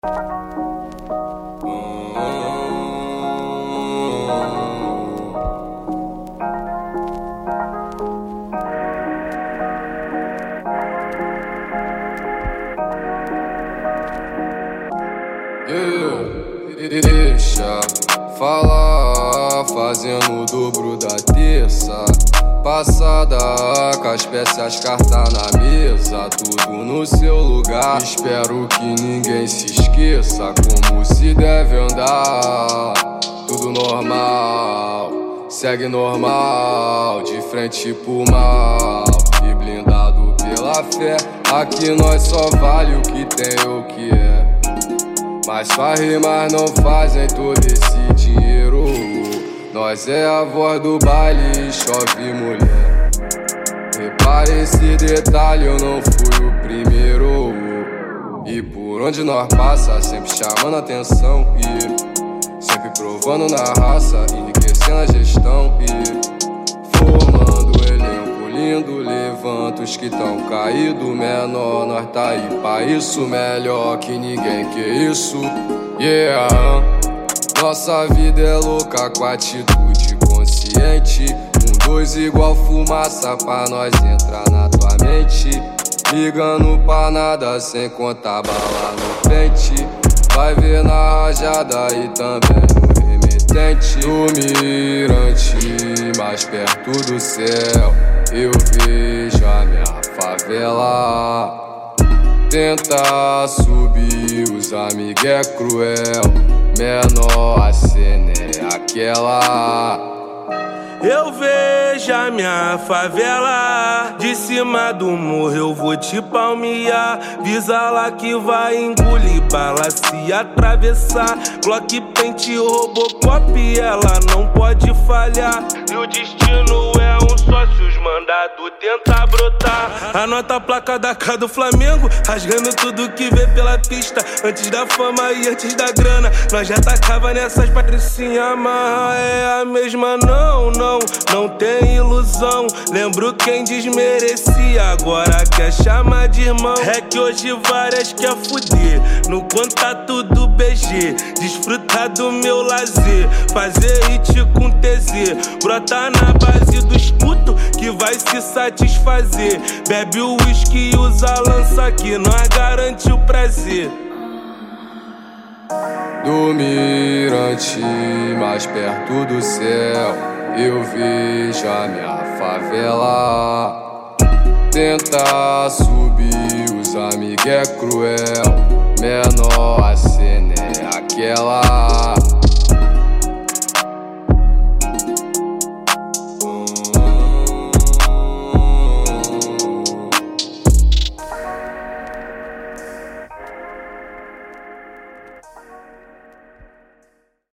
Deixa falar, fazendo o dobro da terça passada, com as peças, carta na mesa, tudo no seu lugar. Espero que ninguém se esqueça como se deve andar. Tudo normal, segue normal, de frente pro mal e blindado pela fé. Aqui nós só vale o que tem ou o que é. Mas faz rimar, não fazem todo esse dinheiro. Nós é a voz do baile e chove mulher. Repare esse detalhe, eu não fui o primeiro. E por onde nós passa, sempre chamando atenção e sempre provando na raça, enriquecendo a gestão e formando um elenco lindo. Levanta os que tão caído, menor, nós tá aí pra isso. Melhor que ninguém, que isso, yeah. Nossa vida é louca com atitude consciente. 1, 2 igual fumaça pra nós entrar na tua mente. Ligando pra nada sem contar bala no pente. Vai ver na rajada e também no remetente. Do mirante, mais perto do céu, eu vejo a minha favela. Tenta subir, os amigos é cruel. Menor, a cena é aquela. Eu vejo a minha favela de cima do morro, eu vou te palmear. Visa lá que vai engolir bala se atravessar. Glock, pente, Robocop, ela não pode falhar. E o destino é um só se os mandados tentar brotar. Anota a placa da cara do Flamengo, rasgando tudo que vê pela pista. Antes da fama e antes da grana, nós já tacava nessas patricinha. Amarra é a mesma, não tem ilusão. Lembro quem desmerecia, agora quer chamar de irmão. É que hoje várias quer fuder, no contato do BG. Desfrutar do meu lazer, fazer hit com TZ. Brota na base dos putos que vai se satisfazer. Bebe o uísque e usa a lança que nós garante o prazer. Do mirante, mais perto do céu, eu vejo a minha favela. Tenta subir, os amigos é cruel. Menor, a cena é aquela.